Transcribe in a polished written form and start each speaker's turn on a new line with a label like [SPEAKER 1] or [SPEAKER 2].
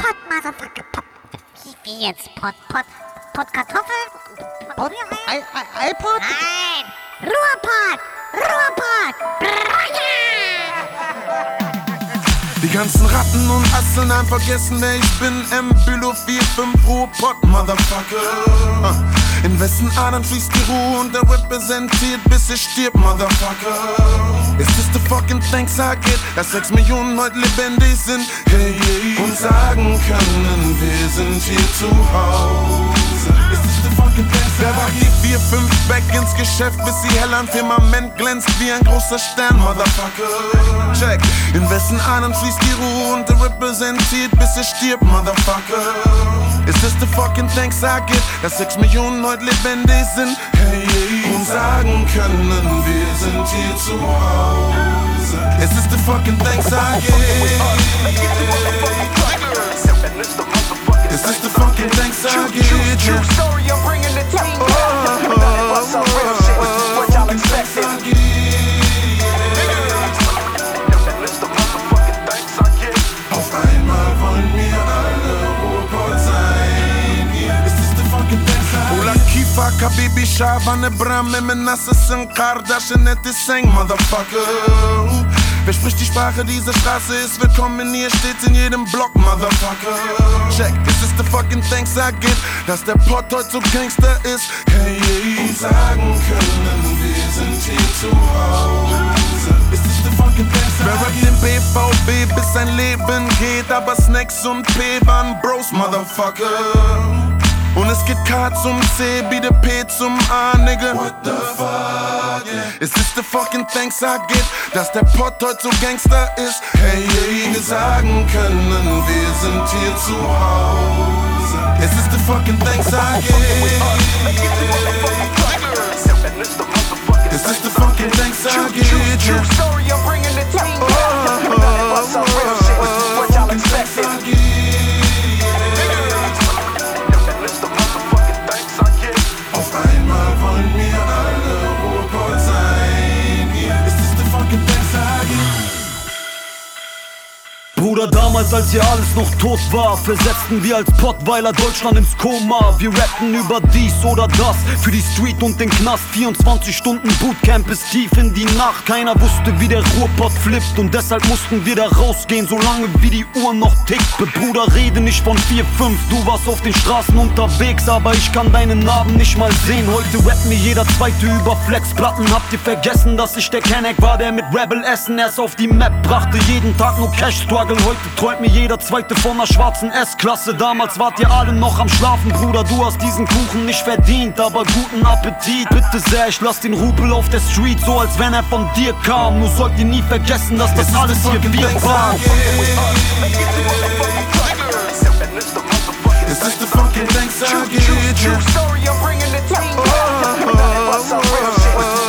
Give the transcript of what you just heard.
[SPEAKER 1] Pott, Motherfucker, Pott. Wie jetzt? Pott Kartoffel?
[SPEAKER 2] iPod?
[SPEAKER 1] Nein! Ruhrpott!
[SPEAKER 3] Die ganzen Ratten und Asseln haben vergessen, wer ich bin. M-Bülow 4-5 Ruhrpott, Motherfucker. In wessen Adern fließt die Ruhe und der repräsentiert, bis er stirbt, Motherfucker. Ist es the fucking thanks I get, dass 6 Millionen heute lebendig sind, hey, hey, und sagen können, wir sind hier zu Hause. Ist es the fucking thanks I get? Der war die 4-5 back ins Geschäft, bis sie hell am Firmament glänzt wie ein großer Stern, Motherfucker. Check, in wessen Adern fließt die Ruhe und der repräsentiert, bis er stirbt, Motherfucker. Ist es the fucking thanks I get, dass 6 Millionen heute lebendig sind, hey, hey, und sagen können, wir sind hier zu Hause. Es ist the fucking thanks I get. Es ist the fucking thanks I get.
[SPEAKER 4] True story, I'm bringing the team down. What's up, real shit? What y'all expected?
[SPEAKER 3] Auf einmal wollen wir alle Ruhrpott sein. Es ist the fucking thanks I get. Ola Kifa, Kabibi, Shavane, Bram, Menasse, Kardashian, Seng, Motherfucker. Wer spricht die Sprache dieser Straße, ist willkommen, hier steht's in jedem Block, Motherfucker. Check, es ist the fucking thanks I get, dass der Pott heute so Gangster ist, hey, hey, und sagen können, wir sind hier zu Hause. Es ist the fucking thanks I get. Wer rappt den BVB, bis sein Leben geht, aber Snacks und P waren Bros, Motherfucker. Und es geht K zum C, wie der P zum A, nigga. What the fuck, yeah. Es ist the fucking thanks I get, dass der Pott heute so Gangster ist. Hey, hey, wir sagen können, wir sind hier zu Hause. Es ist the fucking thanks I get. Es ist the fucking thanks I get.
[SPEAKER 4] True story, I'm bringing the team down. What's up, real shit? What y'all expected?
[SPEAKER 3] Auf einmal wollen wir alle Ruhrpott sein. Es ist the fucking thanks I get.
[SPEAKER 5] Bruder, damals als hier alles noch tot war, versetzten wir als Pottweiler Deutschland ins Koma. Wir rappten über dies oder das, für die Street und den Knast. 24 Stunden Bootcamp bis tief in die Nacht. Keiner wusste, wie der Ruhrpott flippt, und deshalb mussten wir da rausgehen, solange wie die Uhr noch tickt. Bruder, rede nicht von 4-5, du warst auf den Straßen unterwegs, aber ich kann deinen Namen nicht mal sehen. Heute rappt mir jeder Zweite über Flexplatten. Habt ihr vergessen, dass ich der Kenneck war, der mit Rebel Essen erst auf die Map brachte? Jeden Tag nur Cash-Struggle, heute träumt mir jeder Zweite von einer schwarzen S-Klasse. Damals wart ihr alle noch am Schlafen, Bruder, du hast diesen Kuchen nicht verdient, aber guten Appetit. Bitte sehr, ich lass den Rubel auf der Street, so als wenn er von dir kam. Nur sollt ihr nie vergessen, dass das alles hier wir waren.
[SPEAKER 3] Es ist the fucking thanks I get.
[SPEAKER 4] True story, I'm bringing the team down. What's up, real shit?